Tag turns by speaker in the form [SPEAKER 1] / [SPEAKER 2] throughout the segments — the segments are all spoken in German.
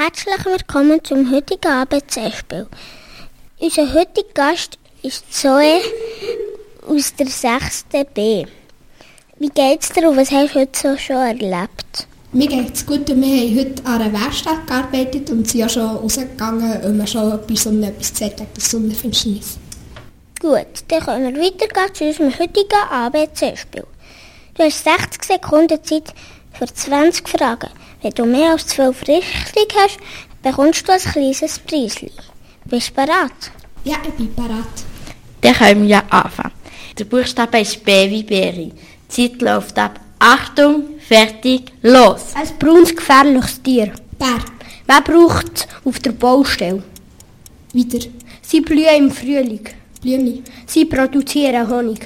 [SPEAKER 1] Herzlich willkommen zum heutigen ABC-Spiel. Unser heutiger Gast ist Zoe aus der 6. B. Wie geht's dir und was hast du heute so schon erlebt?
[SPEAKER 2] Mir geht's gut und wir haben heute an einer Werkstatt gearbeitet und sind ja schon rausgegangen, weil wir schon etwas gesehen haben, das Sonnenfinsternis.
[SPEAKER 1] Gut, dann können wir weitergehen zu unserem heutigen ABC-Spiel. Du hast 60 Sekunden Zeit für 20 Fragen. Wenn du mehr als 12 richtig hast, bekommst du ein kleines Preisli. Bist du bereit?
[SPEAKER 2] Ja, ich bin bereit.
[SPEAKER 3] Dann können wir ja anfangen. Der Buchstabe ist B wie Beri. Die Zeit läuft ab. Achtung, fertig, los!
[SPEAKER 4] Ein braunes, gefährliches Tier.
[SPEAKER 2] Bär.
[SPEAKER 4] Wer braucht es auf der Baustelle?
[SPEAKER 2] Weiter.
[SPEAKER 4] Sie blühen im Frühling.
[SPEAKER 2] Blümli.
[SPEAKER 4] Sie produzieren Honig.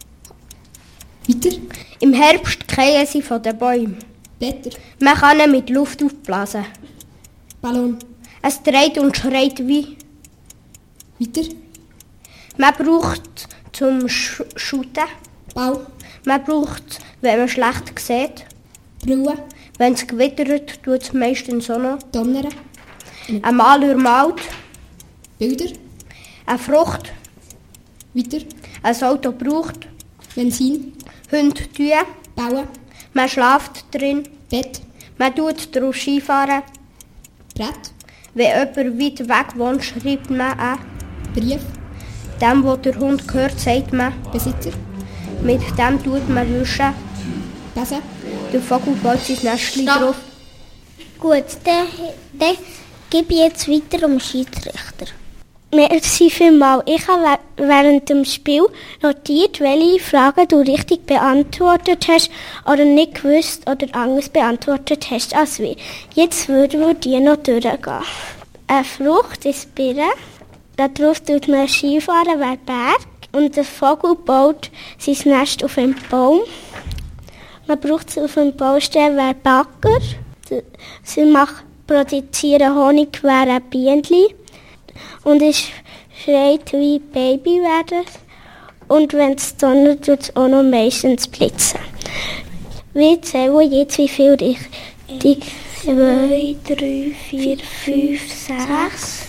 [SPEAKER 2] Weiter.
[SPEAKER 4] Im Herbst fallen sie von den Bäumen.
[SPEAKER 2] Blätter.
[SPEAKER 4] Man kann ihn mit Luft aufblasen.
[SPEAKER 2] Ballon.
[SPEAKER 4] Es dreht und schreit wie.
[SPEAKER 2] Weiter.
[SPEAKER 4] Man braucht zum Shooten.
[SPEAKER 2] Bau.
[SPEAKER 4] Man braucht, wenn man schlecht sieht.
[SPEAKER 2] Brille.
[SPEAKER 4] Wenn es gewittert, tut es meistens so noch.
[SPEAKER 2] Donnern.
[SPEAKER 4] Ein Maler malt.
[SPEAKER 2] Bilder.
[SPEAKER 4] Eine Frucht.
[SPEAKER 2] Weiter.
[SPEAKER 4] Ein Auto braucht.
[SPEAKER 2] Benzin.
[SPEAKER 4] Hunde tun.
[SPEAKER 2] Bauen.
[SPEAKER 4] Man schläft drin.
[SPEAKER 2] Bett.
[SPEAKER 4] Man tut drauf Skifahren.
[SPEAKER 2] Brett.
[SPEAKER 4] Wenn jemand weit weg wohnt, schreibt man an.
[SPEAKER 2] Brief.
[SPEAKER 4] Dem, wo der Hund gehört, sagt man.
[SPEAKER 2] Besitzer.
[SPEAKER 4] Mit dem tut man wischen.
[SPEAKER 2] Besen.
[SPEAKER 4] Der Vogel baut sein Nestchen drauf.
[SPEAKER 1] Gut, dann gebe ich jetzt weiter um Schiedsrichter. Merci vielmals. Ich habe während dem Spiel notiert, welche Fragen du richtig beantwortet hast oder nicht gewusst oder anders beantwortet hast als wir. Jetzt würden wir die noch durchgehen. Eine Frucht ist Birne. Darauf tut man Skifahren, wäre Berg. Und der Vogel baut sein Nest auf einem Baum. Man braucht es auf einem Baustelle, wäre Bagger. Sie produzieren Honig, wäre ein Bienchen. Und es schreit wie Baby werden. Und wenn es donnert, tut es auch noch meistens blitzen. Wir zählen jetzt, wie viel richtig. 2, 3, 4, 5, 6,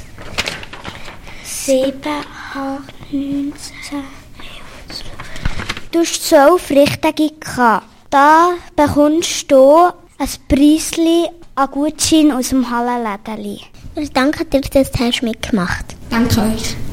[SPEAKER 1] 7, 8, 9, 10, 11. Du hast 12 Richtige gehabt. Da bekommst du ein Preisli an Gutschein aus dem Hallenlädeli. Danke dir, dass du mitgemacht hast.
[SPEAKER 2] Danke euch.